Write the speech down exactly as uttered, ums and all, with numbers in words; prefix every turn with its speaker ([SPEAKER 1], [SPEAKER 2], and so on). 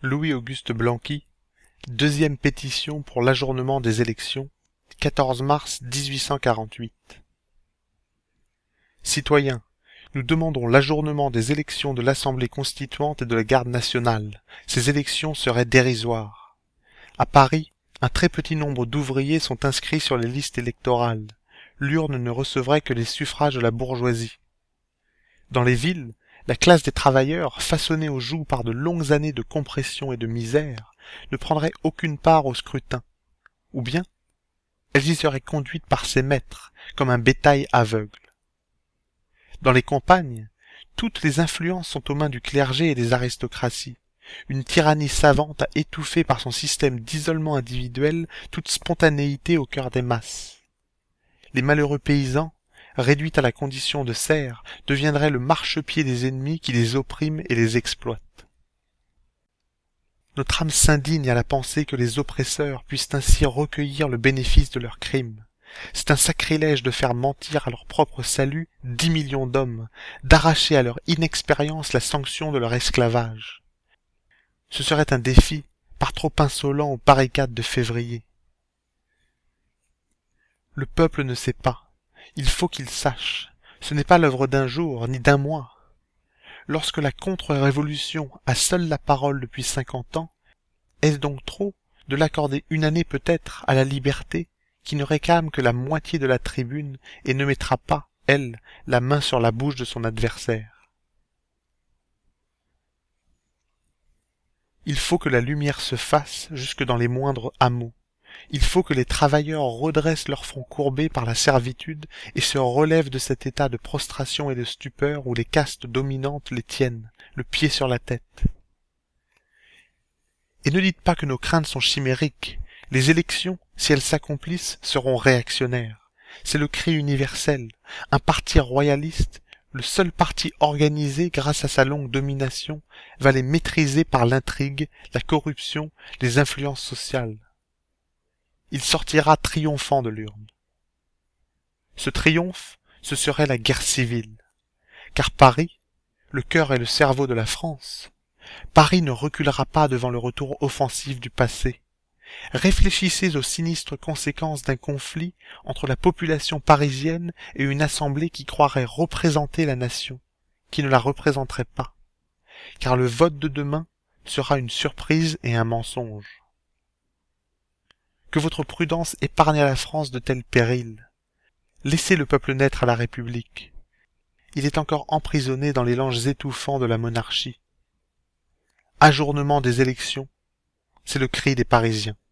[SPEAKER 1] Louis-Auguste Blanqui, deuxième pétition pour l'ajournement des élections, quatorze mars mille huit cent quarante-huit. Citoyens, nous demandons l'ajournement des élections de l'Assemblée constituante et de la Garde nationale. Ces élections seraient dérisoires. À Paris, un très petit nombre d'ouvriers sont inscrits sur les listes électorales. L'urne ne recevrait que les suffrages de la bourgeoisie. Dans les villes, la classe des travailleurs, façonnée au joug par de longues années de compression et de misère, ne prendrait aucune part au scrutin. Ou bien, elles y seraient conduites par ses maîtres, comme un bétail aveugle. Dans les campagnes, toutes les influences sont aux mains du clergé et des aristocraties. Une tyrannie savante a étouffé par son système d'isolement individuel toute spontanéité au cœur des masses. Les malheureux paysans, réduits à la condition de serfs, deviendraient le marchepied des ennemis qui les oppriment et les exploitent. Notre âme s'indigne à la pensée que les oppresseurs puissent ainsi recueillir le bénéfice de leurs crimes. C'est un sacrilège de faire mentir à leur propre salut dix millions d'hommes, d'arracher à leur inexpérience la sanction de leur esclavage. Ce serait un défi par trop insolent aux barricades de février. Le peuple ne sait pas. Il faut qu'il sache. Ce n'est pas l'œuvre d'un jour, ni d'un mois. Lorsque la contre-révolution a seule la parole depuis cinquante ans, est-ce donc trop de l'accorder une année peut-être à la liberté, qui ne réclame que la moitié de la tribune et ne mettra pas, elle, la main sur la bouche de son adversaire? Il faut que la lumière se fasse jusque dans les moindres hameaux. Il faut que les travailleurs redressent leur front courbé par la servitude et se relèvent de cet état de prostration et de stupeur où les castes dominantes les tiennent, le pied sur la tête. Et ne dites pas que nos craintes sont chimériques. Les élections, si elles s'accomplissent, seront réactionnaires. C'est le cri universel. Un parti royaliste, le seul parti organisé grâce à sa longue domination, va les maîtriser par l'intrigue, la corruption, les influences sociales. Il sortira triomphant de l'urne. Ce triomphe, ce serait la guerre civile. Car Paris, le cœur et le cerveau de la France, Paris ne reculera pas devant le retour offensif du passé. Réfléchissez aux sinistres conséquences d'un conflit entre la population parisienne et une assemblée qui croirait représenter la nation, qui ne la représenterait pas. Car le vote de demain sera une surprise et un mensonge. Que votre prudence épargne à la France de tels périls. Laissez le peuple naître à la République. Il est encore emprisonné dans les langes étouffants de la monarchie. Ajournement des élections, c'est le cri des Parisiens.